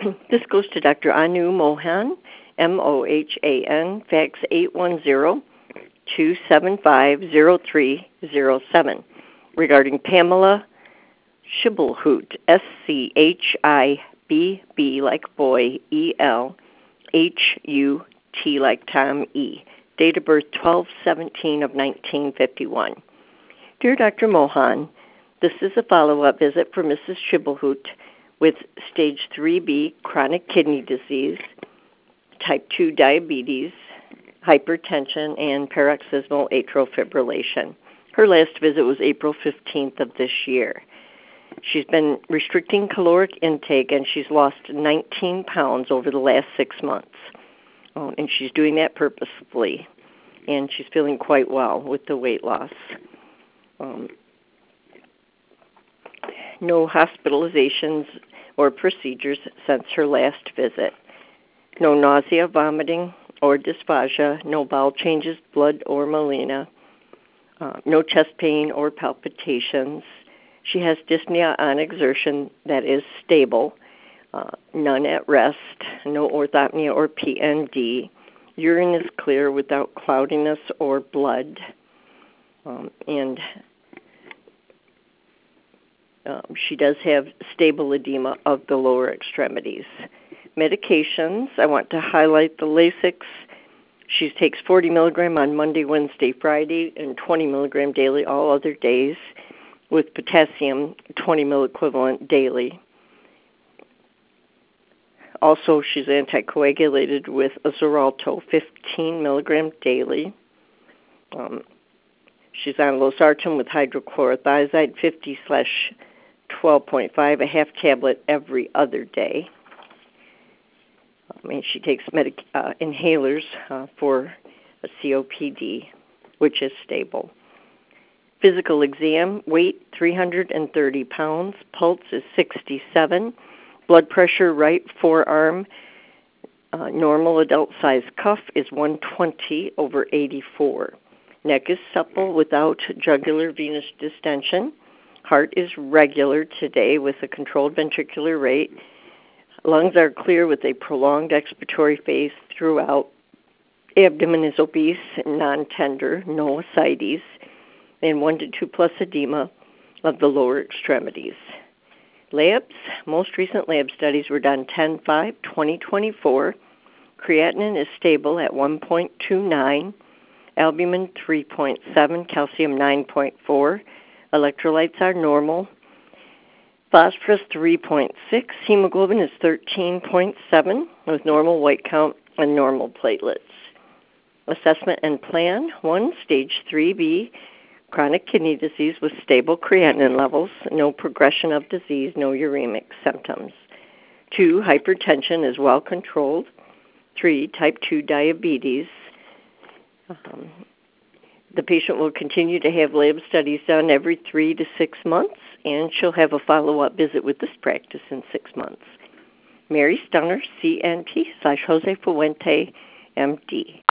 This goes to Dr. Anu Mohan, Mohan, fax 810-275-0307, regarding Pamela Schibelhut, Schibb like boy, Elhut like Tom E. Date of birth 12/17 of 1951. Dear Dr. Mohan, this is a follow-up visit for Mrs. Schibelhut with stage 3B chronic kidney disease, type 2 diabetes, hypertension, and paroxysmal atrial fibrillation. Her last visit was April 15th of this year. She's been restricting caloric intake, and she's lost 19 pounds over the last 6 months. And she's doing that purposefully, and she's feeling quite well with the weight loss. No hospitalizations or procedures since her last visit. No nausea, vomiting, or dysphagia. No bowel changes, blood, or melena. No chest pain or palpitations. She has dyspnea on exertion that is stable. None at rest. No orthopnea or PND. Urine is clear without cloudiness or blood. And she does have stable edema of the lower extremities. Medications, I want to highlight the Lasix. She takes 40 milligram on Monday, Wednesday, Friday, and 20 milligram daily all other days, with potassium 20 milliequivalent daily. Also, she's anticoagulated with Xarelto 15 milligram daily. She's on losartan with hydrochlorothiazide 50/12.5, a half tablet every other day. She takes inhalers for a COPD, which is stable. Physical exam, weight 330 pounds, pulse is 67, blood pressure right forearm, normal adult size cuff is 120/84. Neck is supple without jugular venous distension. Heart is regular today with a controlled ventricular rate. Lungs are clear with a prolonged expiratory phase throughout. Abdomen is obese and non-tender, no ascites, and 1 to 2 plus edema of the lower extremities. Labs, most recent lab studies were done 10/5/2024. Creatinine is stable at 1.29, albumin 3.7, calcium 9.4, electrolytes are normal. Phosphorus 3.6, hemoglobin is 13.7 with normal white count and normal platelets. Assessment and plan, 1, stage 3B, chronic kidney disease with stable creatinine levels, no progression of disease, no uremic symptoms. 2, hypertension is well controlled. 3, type 2 diabetes. The patient will continue to have lab studies done every 3 to 6 months, and she'll have a follow-up visit with this practice in 6 months. Mary Stunner, CNP/Jose Fuente, MD.